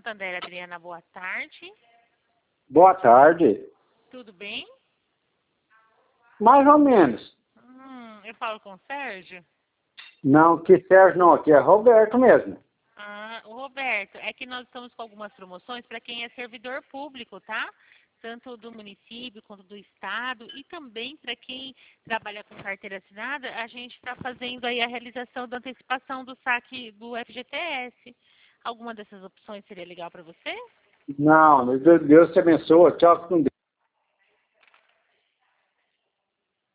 Santander, Adriana, boa tarde. Boa tarde. Tudo bem? Mais ou menos. Eu falo com o Sérgio? Não, que Sérgio não, aqui é Roberto mesmo. O Roberto, é que nós estamos com algumas promoções para quem é servidor público, tá? Tanto do município quanto do estado e também para quem trabalha com carteira assinada, a gente está fazendo aí a realização da antecipação do saque do FGTS. Alguma dessas opções seria legal para você? Não, Deus te abençoe. Tchau com Deus.